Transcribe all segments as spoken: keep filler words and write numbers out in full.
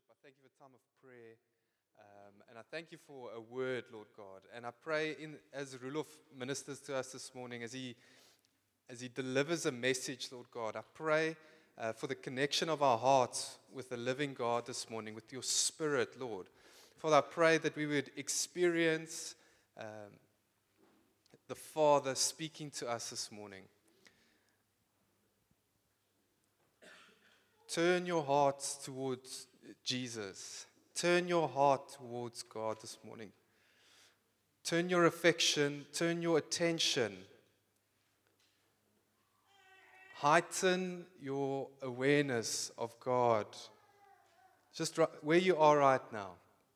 I thank you for time of prayer. Um, and I thank you for a word, Lord God. And I pray in, as Rulof ministers to us this morning, as he, as he delivers a message, Lord God, I pray uh, for the connection of our hearts with the living God this morning, with your Spirit, Lord. Father, I pray that we would experience um, the Father speaking to us this morning. Turn your hearts towards Jesus. Turn your heart towards God this morning. Turn your affection, turn your attention. Heighten your awareness of God. Just right, where you are right now.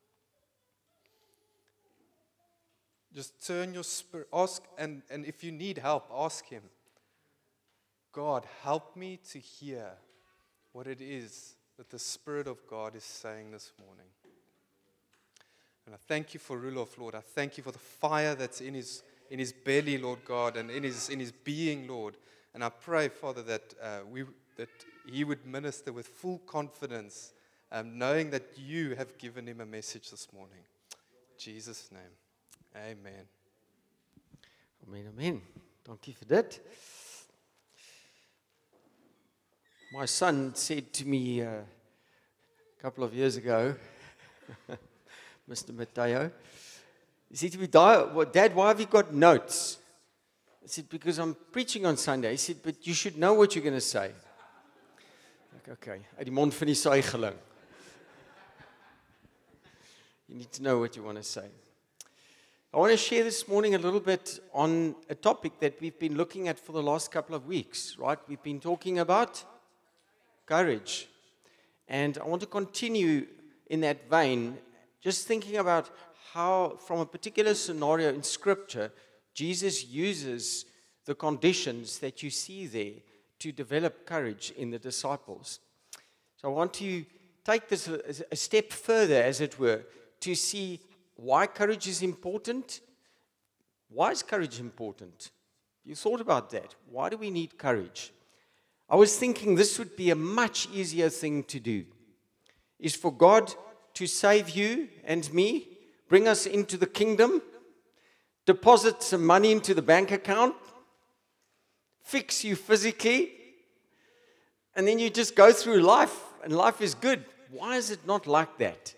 Just turn your spirit, ask, and, and if you need help, ask Him. God, help me to hear what it is that the Spirit of God is saying this morning. And I thank you for Rulof, Lord. I thank you for the fire that's in his in his belly, Lord God, and in his in his being, Lord. And I pray, Father, that uh, we that he would minister with full confidence, um, knowing that you have given him a message this morning. In Jesus' name, amen. Amen, amen. Dankie vir dit. My son said to me uh, a couple of years ago, Mister Mateo, he said to me, Dad, why have you got notes? I said, because I'm preaching on Sunday. He said, but you should know what you're going to say. Like, okay, uit die mond van die saai geling. You need to know what you want to say. I want to share this morning a little bit on a topic that we've been looking at for the last couple of weeks, right? We've been talking about courage. And I want to continue in that vein, just thinking about how, from a particular scenario in Scripture, Jesus uses the conditions that you see there to develop courage in the disciples. So I want to take this a, a step further, as it were, to see why courage is important. Why is courage important? You thought about that. Why do we need courage? I was thinking this would be a much easier thing to do, is for God to save you and me, bring us into the kingdom, deposit some money into the bank account, fix you physically, and then you just go through life, and life is good. Why is it not like that?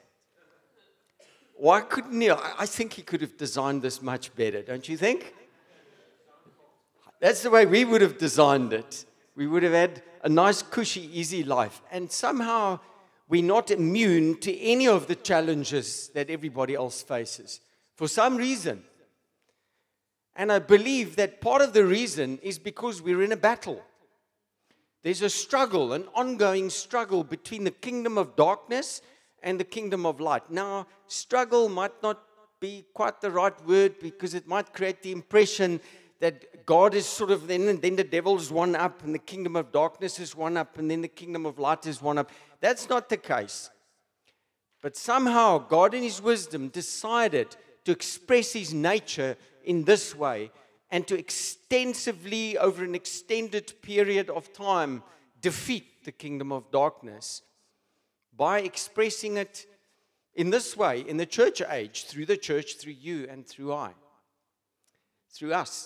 Why couldn't he? I think he could have designed this much better, don't you think? That's the way we would have designed it. We would have had a nice, cushy, easy life. And somehow we're not immune to any of the challenges that everybody else faces, for some reason. And I believe that part of the reason is because we're in a battle. There's a struggle, an ongoing struggle between the kingdom of darkness and the kingdom of light. Now, struggle might not be quite the right word, because it might create the impression that God is sort of, then, and then the devil's one up, and the kingdom of darkness is one up, and then the kingdom of light is one up. That's not the case. But somehow, God in His wisdom decided to express His nature in this way, and to extensively, over an extended period of time, defeat the kingdom of darkness by expressing it in this way, in the church age, through the church, through you, and through I, through us.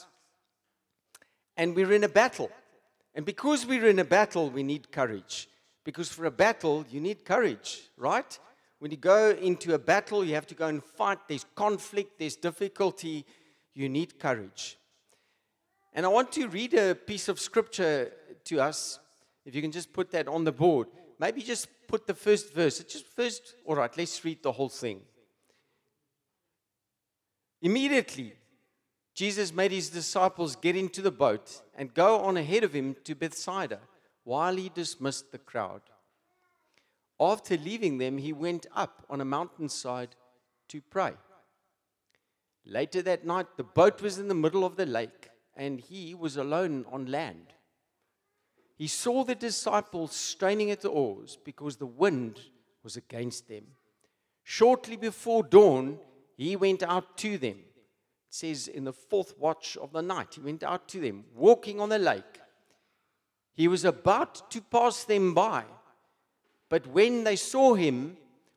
And we're in a battle. And because we're in a battle, we need courage. Because for a battle, you need courage, right? When you go into a battle, you have to go and fight. There's conflict, there's difficulty. You need courage. And I want to read a piece of scripture to us. If you can just put that on the board. Maybe just put the first verse. Just first, all right, let's read the whole thing. Immediately, Jesus made His disciples get into the boat and go on ahead of Him to Bethsaida while He dismissed the crowd. After leaving them, He went up on a mountainside to pray. Later that night, the boat was in the middle of the lake, and He was alone on land. He saw the disciples straining at the oars because the wind was against them. Shortly before dawn, He went out to them. It says in the fourth watch of the night, He went out to them, walking on the lake. He was about to pass them by, but when they saw Him,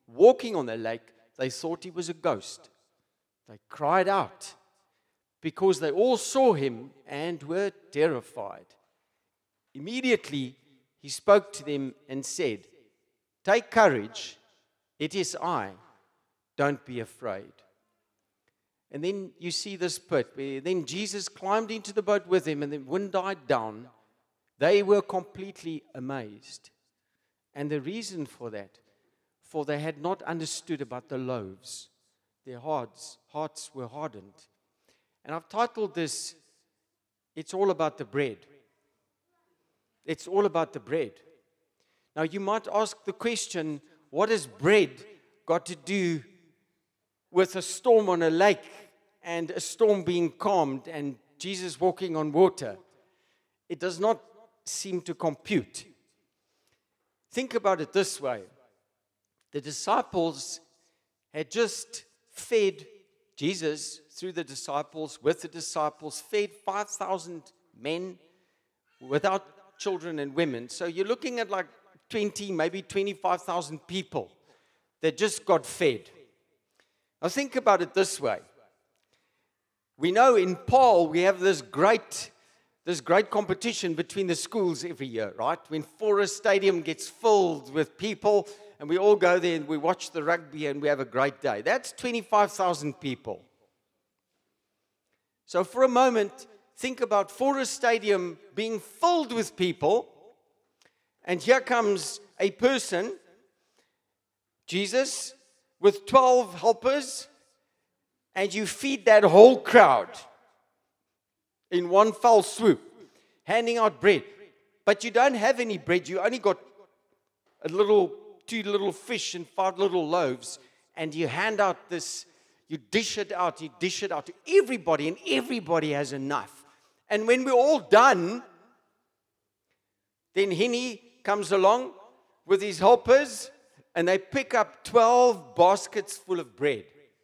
walking on the lake, they thought he was a ghost. They cried out because they all saw him and were terrified. Immediately, he spoke to them and said, "Take courage, it is I, don't be afraid." And then you see this bit where then Jesus climbed into the boat with him and the wind died down. They were completely amazed. And the reason for that, for they had not understood about the loaves. Their hearts, hearts were hardened. And I've titled this, It's All About the Bread. It's all about the bread. Now you might ask the question, what has bread got to do with a storm on a lake and a storm being calmed and Jesus walking on water? It does not seem to compute. Think about it this way. The disciples had just fed Jesus through the disciples, with the disciples, fed five thousand men without children and women. So you're looking at like twenty, maybe twenty-five thousand people that just got fed. Now think about it this way. We know in Paul we have this great, this great competition between the schools every year, right? When Forest Stadium gets filled with people and we all go there and we watch the rugby and we have a great day. That's twenty-five thousand people. So for a moment, think about Forest Stadium being filled with people, and here comes a person, Jesus, with twelve helpers, and you feed that whole crowd in one fell swoop, handing out bread. But you don't have any bread. You only got a little, two little fish and five little loaves, and you hand out this, you dish it out, you dish it out to everybody, and everybody has enough. And when we're all done, then Henny comes along with his helpers, and they pick up twelve baskets full of bread.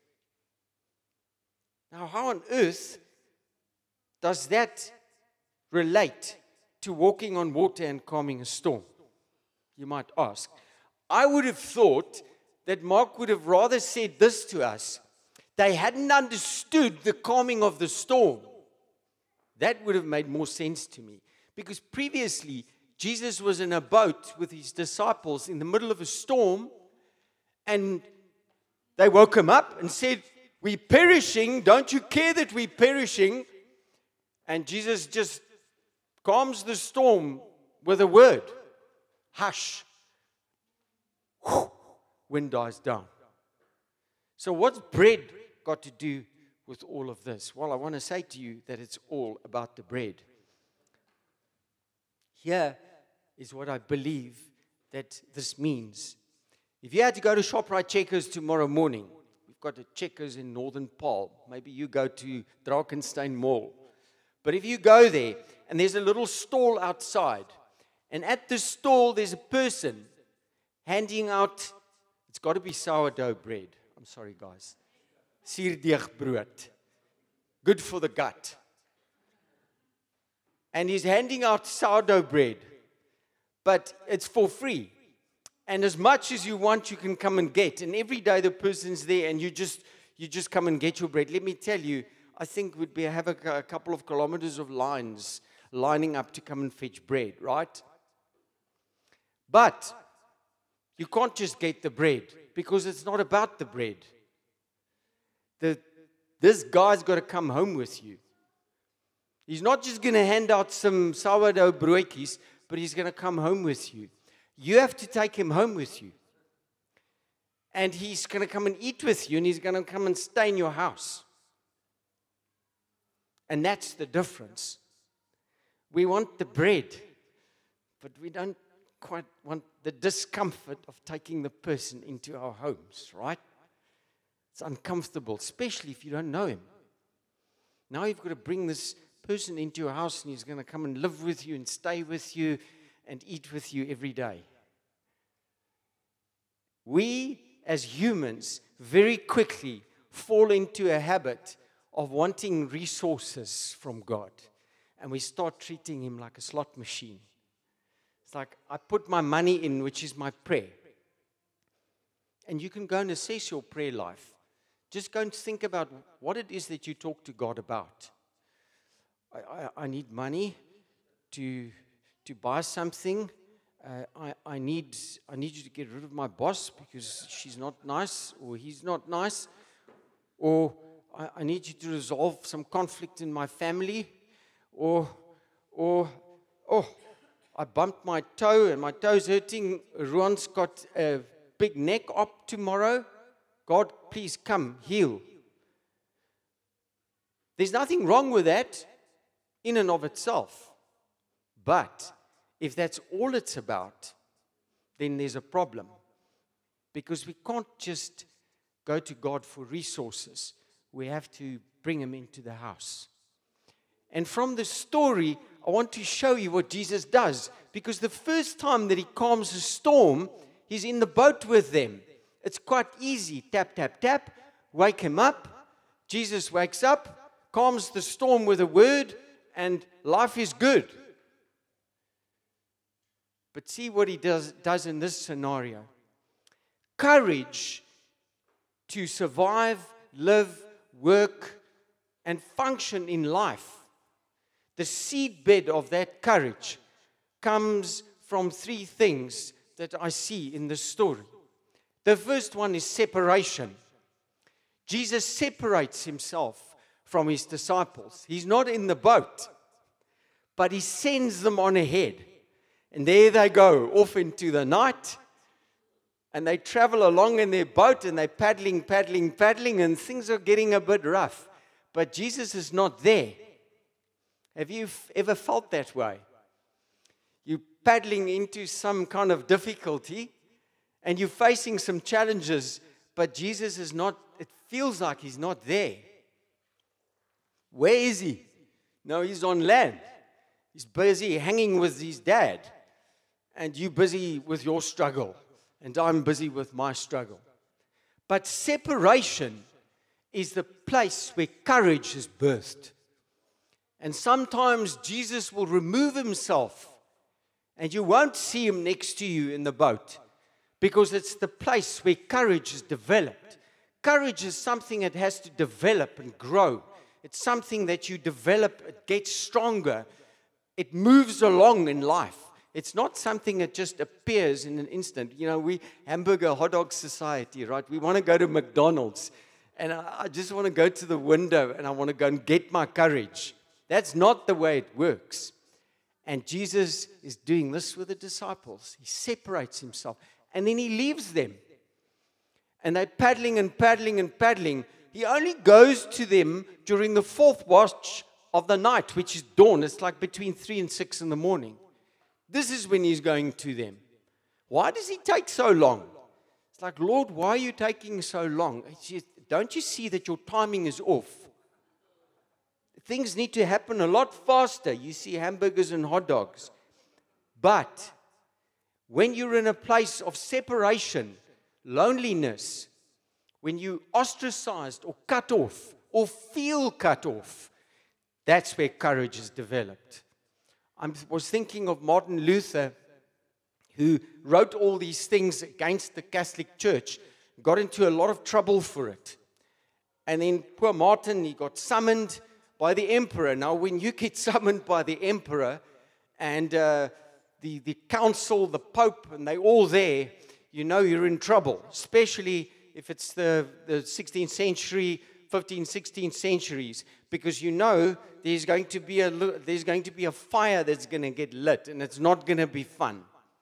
Now, how on earth does that relate to walking on water and calming a storm? You might ask. I would have thought that Mark would have rather said this to us. They hadn't understood the calming of the storm. That would have made more sense to me. Because previously, Jesus was in a boat with his disciples in the middle of a storm, and they woke him up and said, "We're perishing. Don't you care that we're perishing?" And Jesus just calms the storm with a word. Hush. Whew. Wind dies down. So what's bread got to do with all of this? Well, I want to say to you that it's all about the bread. Here is what I believe that this means. If you had to go to ShopRite Checkers tomorrow morning, we've got a Checkers in Northern Paarl. Maybe you go to Drakenstein Mall. But if you go there, and there's a little stall outside, and at the stall there's a person handing out, it's got to be sourdough bread. I'm sorry, guys. Suurdeegbrood. Good for the gut. And he's handing out sourdough bread, but it's for free. And as much as you want, you can come and get. And every day the person's there, and you just you just come and get your bread. Let me tell you, I think we'd be have a, a couple of kilometers of lines lining up to come and fetch bread, right? But you can't just get the bread, because it's not about the bread. The, this guy's got to come home with you. He's not just going to hand out some sourdough broodjies, but he's going to come home with you. You have to take him home with you. And he's going to come and eat with you, and he's going to come and stay in your house. And that's the difference. We want the bread, but we don't quite want the discomfort of taking the person into our homes, right? It's uncomfortable, especially if you don't know him. Now you've got to bring this person into your house, and he's going to come and live with you and stay with you and eat with you every day. We, as humans, very quickly fall into a habit of wanting resources from God. And we start treating him like a slot machine. It's like, I put my money in, which is my prayer. And you can go and assess your prayer life. Just go and think about what it is that you talk to God about. I, I, I need money to, to buy something. Uh, I, I, need, I need you to get rid of my boss because she's not nice or he's not nice. Or I, I need you to resolve some conflict in my family. Or, or, oh, I bumped my toe and my toe's hurting. Ruan's got a big neck op tomorrow. God, please come, heal. There's nothing wrong with that in and of itself. But if that's all it's about, then there's a problem. Because we can't just go to God for resources. We have to bring Him into the house. And from the story, I want to show you what Jesus does. Because the first time that He calms a storm, He's in the boat with them. It's quite easy. Tap, tap, tap. Wake him up. Jesus wakes up, calms the storm with a word, and life is good. But see what He does, does in this scenario. Courage to survive, live, work, and function in life. The seedbed of that courage comes from three things that I see in this story. The first one is separation. Jesus separates Himself from His disciples. He's not in the boat, but He sends them on ahead. And there they go, off into the night. And they travel along in their boat and they're paddling, paddling, paddling, and things are getting a bit rough. But Jesus is not there. Have you f- ever felt that way? You're paddling into some kind of difficulty and you're facing some challenges, but Jesus is not, it feels like He's not there. Where is He? No, He's on land. He's busy hanging with His dad. And you're busy with your struggle. And I'm busy with my struggle. But separation is the place where courage is birthed. And sometimes Jesus will remove Himself. And you won't see Him next to you in the boat. Because it's the place where courage is developed. Courage is something that has to develop and grow. It's something that you develop, it gets stronger. It moves along in life. It's not something that just appears in an instant. You know, we hamburger hot dog society, right? We want to go to McDonald's. And I, I just want to go to the window and I want to go and get my courage. That's not the way it works. And Jesus is doing this with the disciples. He separates Himself. And then He leaves them. And they're paddling and paddling and paddling. He only goes to them during the fourth watch of the night, which is dawn. It's like between three and six in the morning. This is when He's going to them. Why does He take so long? It's like, Lord, why are you taking so long? Just, don't you see that your timing is off? Things need to happen a lot faster. You see hamburgers and hot dogs. But when you're in a place of separation, loneliness, when you ostracized or cut off or feel cut off, that's where courage is developed. I was thinking of Martin Luther, who wrote all these things against the Catholic Church, got into a lot of trouble for it. And then poor Martin, he got summoned by the emperor. Now, when you get summoned by the emperor and uh, the, the council, the pope, and they're all there, you know you're in trouble, especially if it's the, the sixteenth century, fifteenth, sixteenth centuries, because you know there's going to be a there's going to be a fire that's going to get lit, and it's not going to be fun.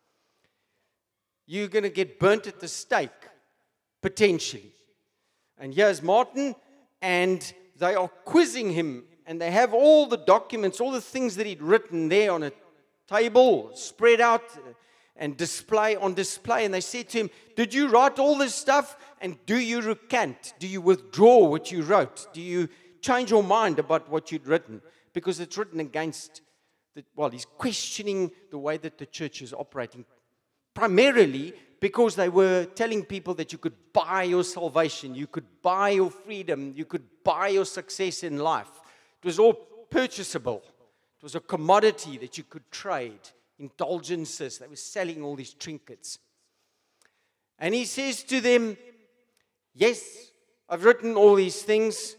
You're going to get burnt at the stake, potentially. And here's Martin, and they are quizzing him, and they have all the documents, all the things that he'd written there on a table, spread out and display on display. And they said to him, did you write all this stuff? And do you recant? Do you withdraw what you wrote? Do you change your mind about what you'd written? Because it's written against, the, well, he's questioning the way that the church is operating. Primarily because they were telling people that you could buy your salvation, you could buy your freedom, you could buy your success in life. It was all purchasable. It was a commodity that you could trade. Indulgences. They were selling all these trinkets. And he says to them, yes, I've written all these things,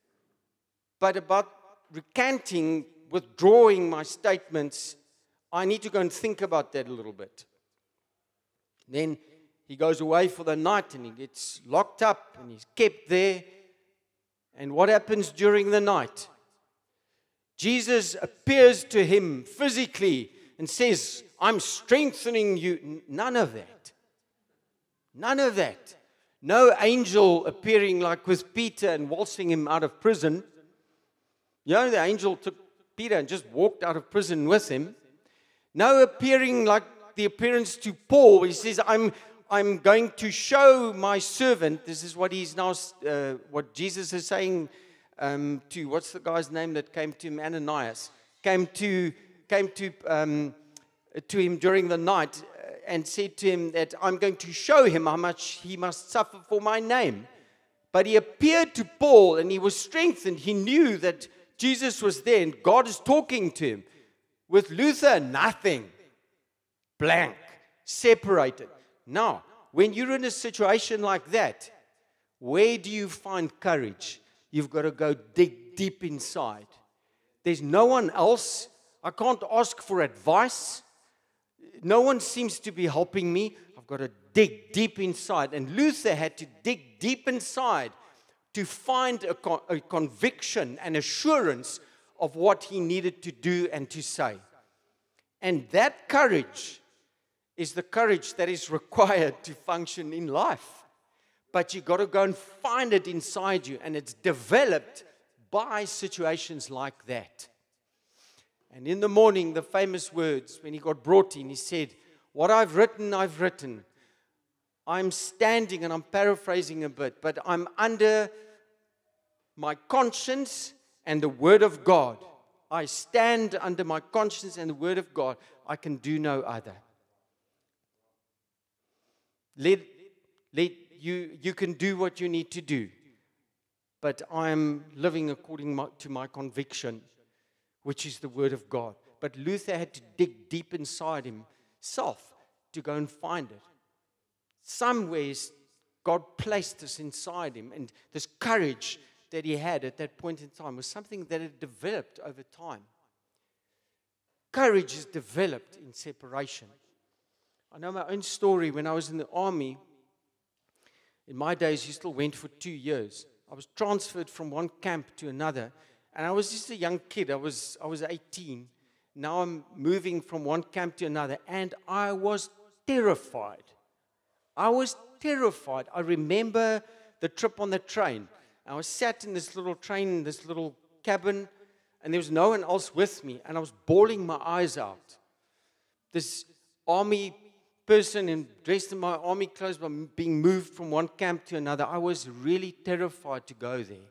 but about recanting, withdrawing my statements, I need to go and think about that a little bit. Then he goes away for the night and he gets locked up and he's kept there. And what happens during the night? Jesus appears to him physically and says, I'm strengthening you. None of that. None of that. No angel appearing like with Peter and waltzing him out of prison. You know, the angel took Peter and just walked out of prison with him. No appearing like the appearance to Paul. He says, I'm, I'm going to show my servant. This is what he's now, uh, what Jesus is saying um, to, what's the guy's name that came to him? Ananias. Came to, came to, um, to him during the night and said to him that I'm going to show him how much he must suffer for my name. But he appeared to Paul and he was strengthened. He knew that Jesus was there and God is talking to him. With Luther, nothing. Blank. Separated. Now, when you're in a situation like that, where do you find courage? You've got to go dig deep inside. There's no one else. I can't ask for advice. No one seems to be helping me. I've got to dig deep inside. And Luther had to dig deep inside to find a, con- a conviction and assurance of what he needed to do and to say. And that courage is the courage that is required to function in life. But you've got to go and find it inside you. And it's developed by situations like that. And in the morning, the famous words, when he got brought in, he said, what I've written, I've written. I'm standing, and I'm paraphrasing a bit, but I'm under my conscience and the word of God. I stand under my conscience and the word of God. I can do no other. Let, let you, you can do what you need to do. But I'm living according my, to my conviction, which is the word of God. But Luther had to dig deep inside himself to go and find it. Some ways, God placed this inside him, and this courage that he had at that point in time was something that had developed over time. Courage is developed in separation. I know my own story. When I was in the army, in my days, you still went for two years. I was transferred from one camp to another, and I was just a young kid. I was I was eighteen. Now I'm moving from one camp to another, and I was terrified. I was terrified. I remember the trip on the train. I was sat in this little train, this little cabin, and there was no one else with me, and I was bawling my eyes out. This army person in, dressed in my army clothes, being moved from one camp to another. I was really terrified to go there.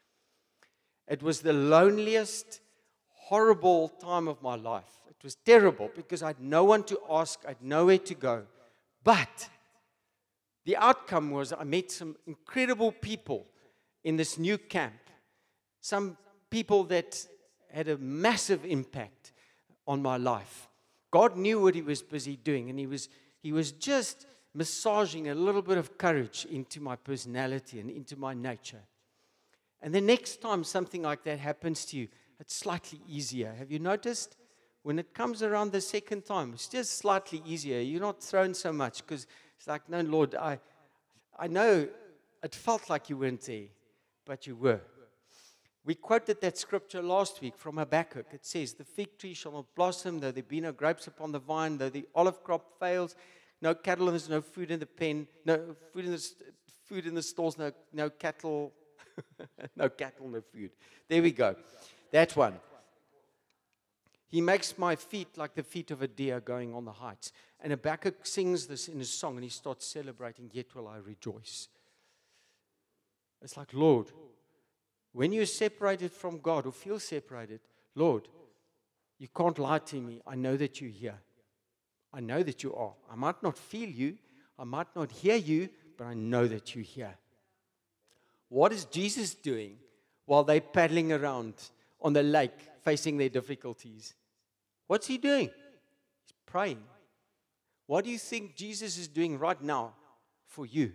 It was the loneliest, horrible time of my life. It was terrible because I had no one to ask. I had nowhere to go. But the outcome was I met some incredible people in this new camp. Some people that had a massive impact on my life. God knew what he was busy doing, and he was he was just massaging a little bit of courage into my personality and into my nature. And the next time something like that happens to you, it's slightly easier. Have you noticed? When it comes around the second time, it's just slightly easier. You're not thrown so much because it's like, no, Lord, I, I know it felt like you weren't there, but you were. We quoted that scripture last week from Habakkuk. It says, the fig tree shall not blossom, though there be no grapes upon the vine, though the olive crop fails, no cattle and there's no food in the pen, no food in the, food in the stores, no, no cattle, no cattle, no food. There we go. That one. He makes my feet like the feet of a deer going on the heights. And Habakkuk sings this in his song, and he starts celebrating, yet will I rejoice. It's like, Lord, when you're separated from God or feel separated, Lord, you can't lie to me. I know that you're here. I know that you are. I might not feel you. I might not hear you, but I know that you're here. What is Jesus doing while they're paddling around on the lake facing their difficulties? What's he doing? He's praying. What do you think Jesus is doing right now for you.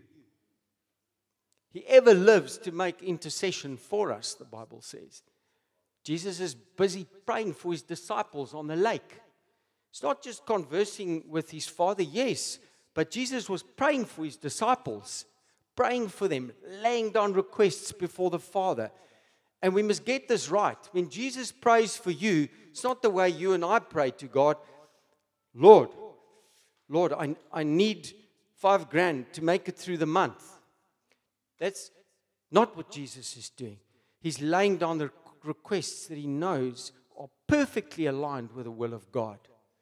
He ever lives to make intercession for us, the Bible says. Jesus is busy praying for his disciples on the lake. It's not just conversing with his Father, yes, but Jesus was praying for his disciples, praying for them, laying down requests before the Father. And we must get this right. When Jesus prays for you, it's not the way you and I pray to God. Lord, Lord, I, I need five grand to make it through the month. That's not what Jesus is doing. He's laying down the requests that he knows are perfectly aligned with the will of God.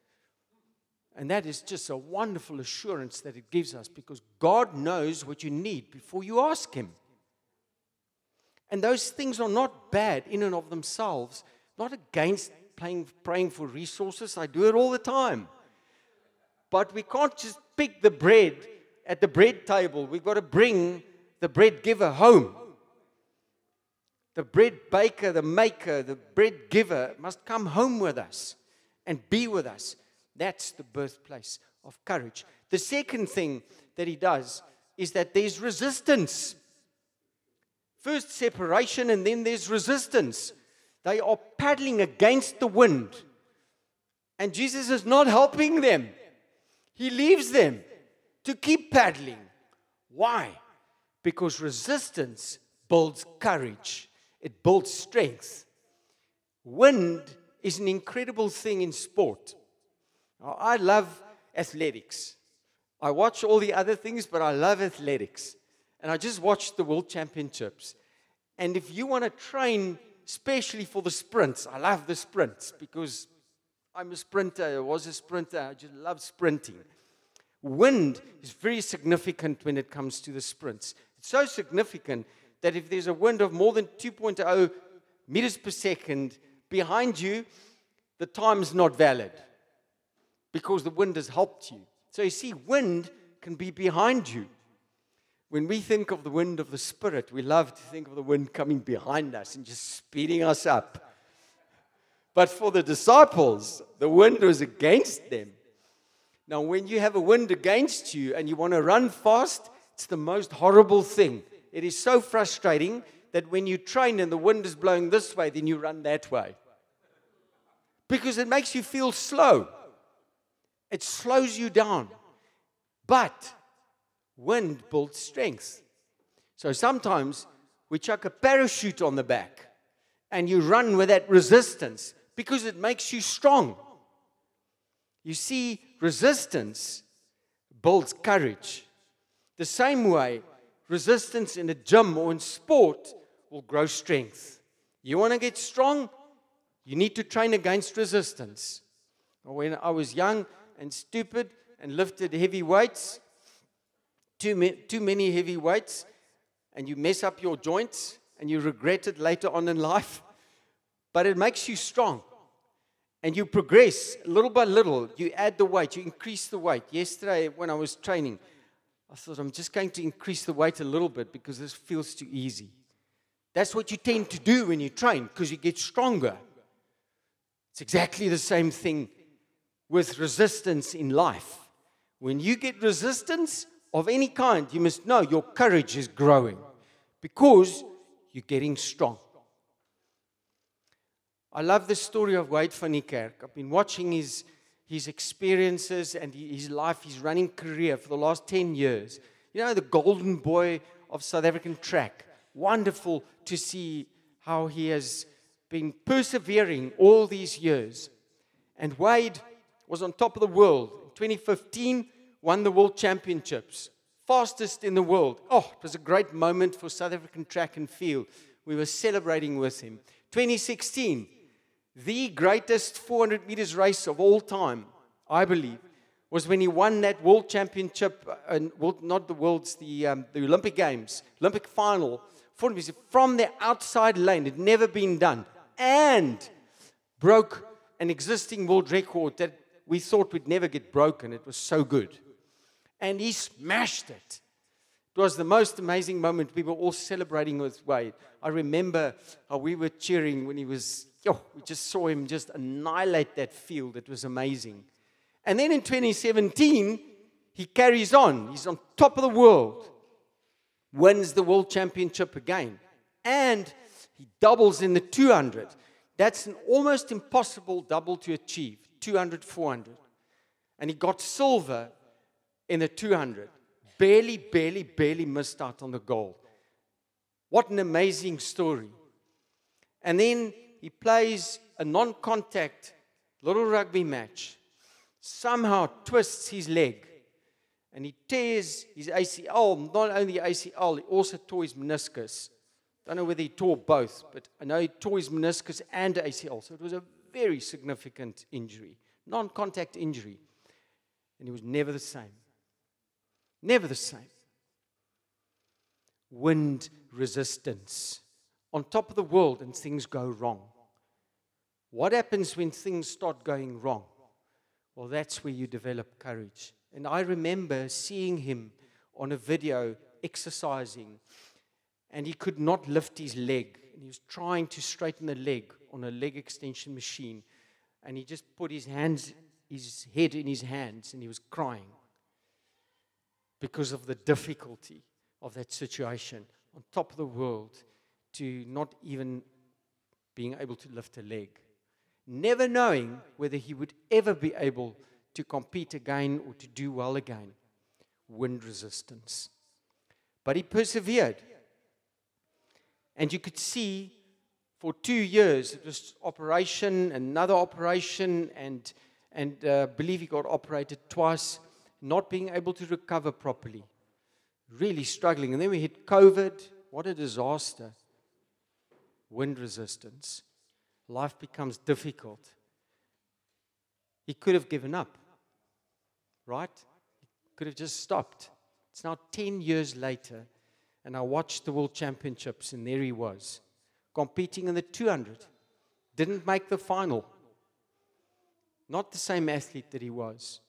And that is just a wonderful assurance that it gives us, because God knows what you need before you ask him. And those things are not bad in and of themselves. Not against playing, praying for resources. I do it all the time. But we can't just pick the bread at the bread table. We've got to bring the bread giver home. The bread baker, the maker, the bread giver must come home with us and be with us. That's the birthplace of courage. The second thing that he does is that there's resistance. First separation, and then there's resistance. They are paddling against the wind. And Jesus is not helping them. He leaves them to keep paddling. Why? Because resistance builds courage. It builds strength. Wind is an incredible thing in sport. Now, I love athletics. I watch all the other things, but I love athletics. And I just watched the World Championships. And if you want to train, especially for the sprints, I love the sprints because I'm a sprinter. I was a sprinter. I just love sprinting. Wind is very significant when it comes to the sprints. It's so significant that if there's a wind of more than two point oh meters per second behind you, the time's not valid because the wind has helped you. So you see, wind can be behind you. When we think of the wind of the Spirit, we love to think of the wind coming behind us and just speeding us up. But for the disciples, the wind was against them. Now, when you have a wind against you and you want to run fast, it's the most horrible thing. It is so frustrating that when you train and the wind is blowing this way, then you run that way. Because it makes you feel slow. It slows you down. But wind builds strength. So sometimes we chuck a parachute on the back and you run with that resistance because it makes you strong. You see, resistance builds courage. The same way, resistance in a gym or in sport will grow strength. You want to get strong? You need to train against resistance. When I was young and stupid and lifted heavy weights, too, ma- too many heavy weights, and you mess up your joints and you regret it later on in life, but it makes you strong. And you progress little by little. You add the weight, you increase the weight. Yesterday when I was training, I thought, I'm just going to increase the weight a little bit because this feels too easy. That's what you tend to do when you train, because you get stronger. It's exactly the same thing with resistance in life. When you get resistance of any kind, you must know your courage is growing because you're getting strong. I love the story of Wade van Niekerk. I've been watching his, his experiences and his life, his running career for the last ten years. You know, the golden boy of South African track. Wonderful to see how he has been persevering all these years. And Wade was on top of the world. In twenty fifteen, won the World Championships. Fastest in the world. Oh, it was a great moment for South African track and field. We were celebrating with him. twenty sixteen, the greatest four hundred meters race of all time, I believe, was when he won that World Championship, uh, world, not the Worlds, the, um, the Olympic Games, Olympic final, from the outside lane. It had never been done. And broke an existing world record that we thought would never get broken. It was so good. And he smashed it. It was the most amazing moment. We were all celebrating with Wade. I remember how we were cheering when he was, oh, we just saw him just annihilate that field. It was amazing. And then in twenty seventeen, He carries on. He's on top of the world. Wins the world championship again. And he doubles in the two hundred. That's an almost impossible double to achieve. two hundred, four hundred. And he got silver in the two hundred. Barely, barely, barely missed out on the gold. What an amazing story. And then he plays a non-contact little rugby match. Somehow twists his leg. And he tears his A C L. Not only A C L, he also tore his meniscus. Don't know whether he tore both, but I know he tore his meniscus and A C L. So it was a very significant injury. Non-contact injury. And he was never the same. Never the same. Wind resistance. On top of the world and things go wrong. What happens when things start going wrong? Well, that's where you develop courage. And I remember seeing him on a video exercising, and he could not lift his leg. And he was trying to straighten the leg on a leg extension machine. And he just put his hands, his head in his hands, and he was crying because of the difficulty of that situation. On top of the world, to not even being able to lift a leg. Never knowing whether he would ever be able to compete again or to do well again. Wind resistance. But he persevered. And you could see for two years, it was operation, another operation, and and uh, believe he got operated twice, not being able to recover properly. Really struggling. And then we hit COVID. What a disaster. Wind resistance. Life becomes difficult. He could have given up. Right? He could have just stopped. It's now ten years later, and I watched the World Championships, and there he was, competing in the two hundred. Didn't make the final. Not the same athlete that he was.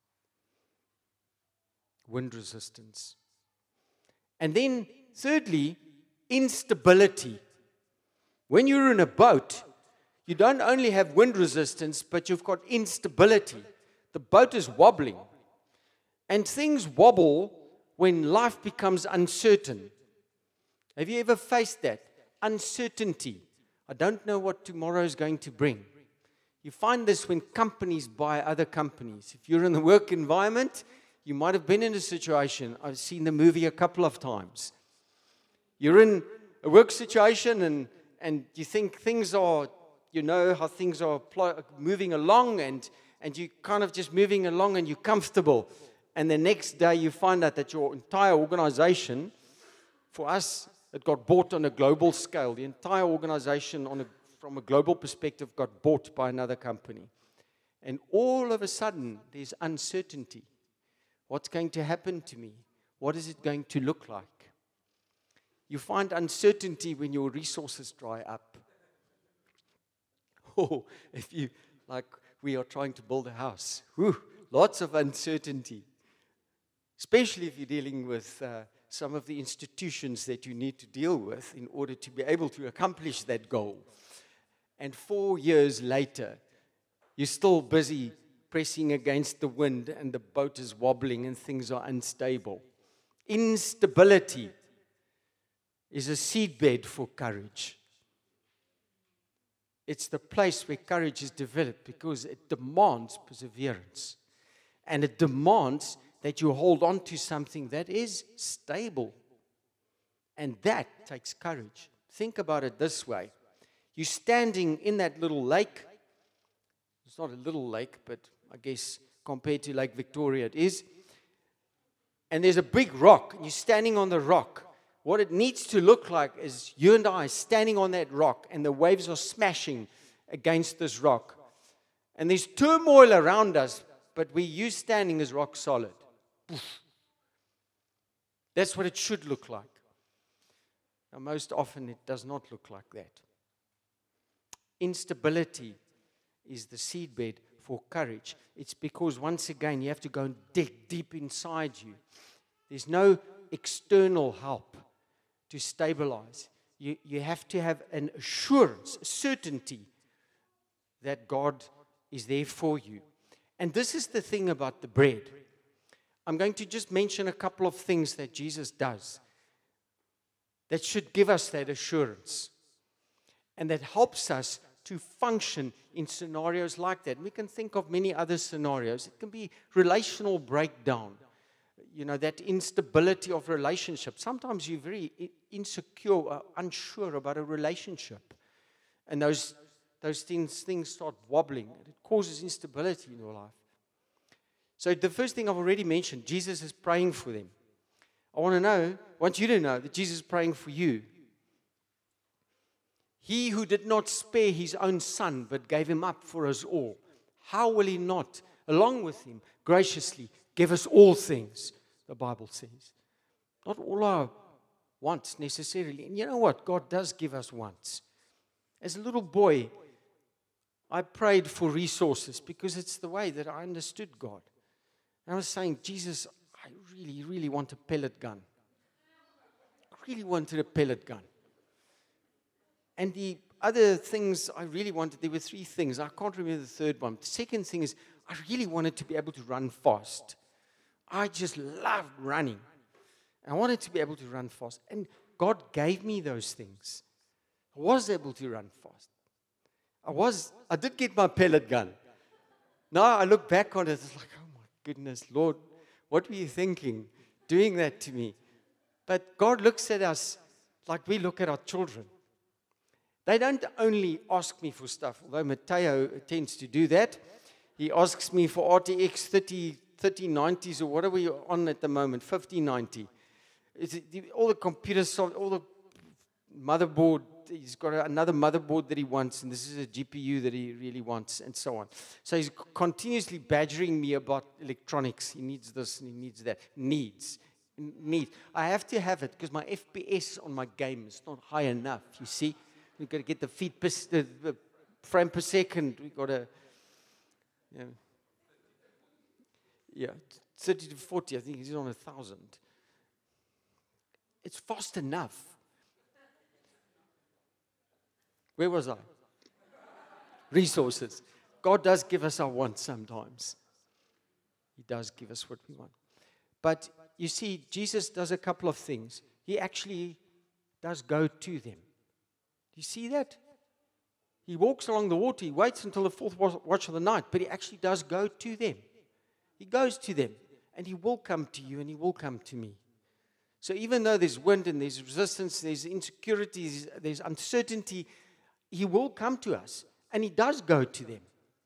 Wind resistance. And then, thirdly, instability. When you're in a boat, you don't only have wind resistance, but you've got instability. The boat is wobbling. And things wobble when life becomes uncertain. Have you ever faced that? Uncertainty. I don't know what tomorrow is going to bring. You find this when companies buy other companies. If you're in the work environment, you might have been in a situation. I've seen the movie a couple of times. You're in a work situation and, and you think things are, you know how things are pl- moving along and, and you're kind of just moving along and you're comfortable. And the next day you find out that your entire organization, for us, it got bought on a global scale. The entire organization on a, from a global perspective got bought by another company. And all of a sudden, there's uncertainty. What's going to happen to me? What is it going to look like? You find uncertainty when your resources dry up. Oh, if you, like we are trying to build a house. Whew, lots of uncertainty. Especially if you're dealing with uh, some of the institutions that you need to deal with in order to be able to accomplish that goal. And four years later, you're still busy pressing against the wind and the boat is wobbling and things are unstable. Instability is a seedbed for courage. It's the place where courage is developed because it demands perseverance. And it demands that you hold on to something that is stable. And that takes courage. Think about it this way. You're standing in that little lake. It's not a little lake, but I guess compared to Lake Victoria it is. And there's a big rock, and you're standing on the rock. What it needs to look like is you and I standing on that rock, and the waves are smashing against this rock. And there's turmoil around us, but we you standing as rock solid. That's what it should look like. Now, most often it does not look like that. Instability is the seedbed for courage. It's because, once again, you have to go and dig deep inside you. There's no external help to stabilize. You, you have to have an assurance, a certainty that God is there for you. And this is the thing about the bread. I'm going to just mention a couple of things that Jesus does that should give us that assurance and that helps us to function in scenarios like that. We can think of many other scenarios. It can be relational breakdown, you know, that instability of relationship. Sometimes you're very insecure or unsure about a relationship, and those, those things, things start wobbling, and it causes instability in your life. So the first thing I've already mentioned, Jesus is praying for them. I want to know, I want you to know that Jesus is praying for you. He who did not spare his own son, but gave him up for us all, how will he not, along with him, graciously give us all things, the Bible says. Not all our wants necessarily. And you know what? God does give us wants. As a little boy, I prayed for resources because it's the way that I understood God. And I was saying, Jesus, I really, really want a pellet gun. I really wanted a pellet gun. And the other things I really wanted, there were three things. I can't remember the third one. The second thing is, I really wanted to be able to run fast. I just loved running. I wanted to be able to run fast. And God gave me those things. I was able to run fast. I was, I did get my pellet gun. Now I look back on it, it's like, oh my goodness, Lord, what were you thinking, doing that to me? But God looks at us like we look at our children. They don't only ask me for stuff, although Matteo tends to do that. He asks me for R T X thirty, thirty nineties or whatever you're on at the moment, fifty ninety. It's, all the computers, all the motherboard, he's got another motherboard that he wants, and this is a G P U that he really wants, and so on. So he's continuously badgering me about electronics. He needs this and he needs that. Needs. Needs. I have to have it because my F P S on my game is not high enough, you see. We've got to get the feet per, the, the frame per second. We've got to, you know, yeah, thirty to forty, I think he's on a thousand. It's fast enough. Where was I? Resources. God does give us our wants sometimes. He does give us what we want. But you see, Jesus does a couple of things. He actually does go to them. Do you see that? He walks along the water. He waits until the fourth watch of the night, but he actually does go to them. He goes to them, and he will come to you, and he will come to me. So even though there's wind and there's resistance, there's insecurities, there's uncertainty, he will come to us, and he does go to them.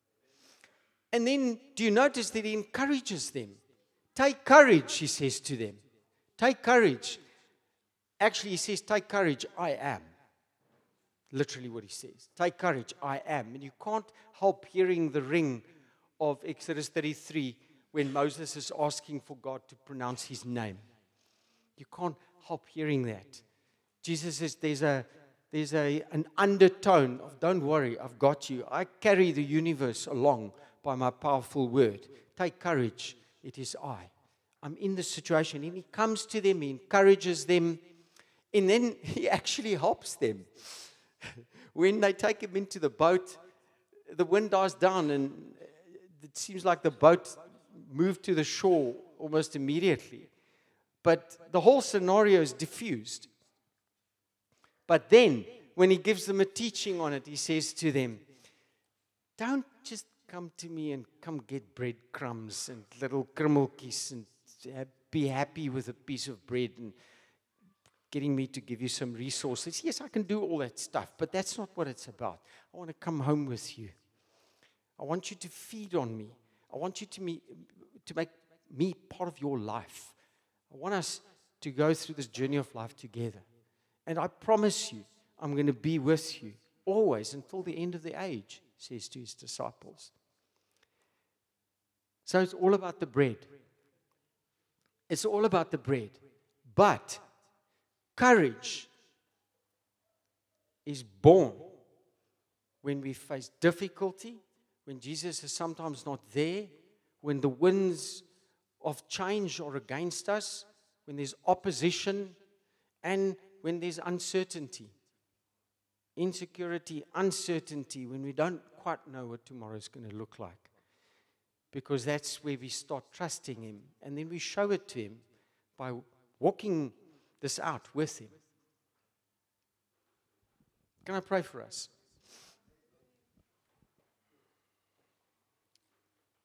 And then, do you notice that he encourages them? Take courage, he says to them. Take courage. Actually, he says, take courage, I am. Literally what he says. Take courage, I am. And you can't help hearing the ring of Exodus thirty-three when Moses is asking for God to pronounce his name. You can't help hearing that. Jesus says there's a there's a an undertone of, don't worry, I've got you. I carry the universe along by my powerful word. Take courage, it is I. I'm in this situation. And he comes to them, he encourages them, and then he actually helps them. When they take him into the boat, the wind dies down, and it seems like the boat moved to the shore almost immediately. But the whole scenario is diffused. But then, when he gives them a teaching on it, he says to them, don't just come to me and come get breadcrumbs and little krummeltjies and be happy with a piece of bread and getting me to give you some resources. Yes, I can do all that stuff, but that's not what it's about. I want to come home with you. I want you to feed on me. I want you to, me, to make me part of your life. I want us to go through this journey of life together. And I promise you, I'm going to be with you always until the end of the age, he says to his disciples. So it's all about the bread. It's all about the bread. But courage is born when we face difficulty, when Jesus is sometimes not there, when the winds of change are against us, when there's opposition, and when there's uncertainty. Insecurity, uncertainty, when we don't quite know what tomorrow is going to look like. because that's where we start trusting Him. And then we show it to Him by walking this out with Him. Can I pray for us?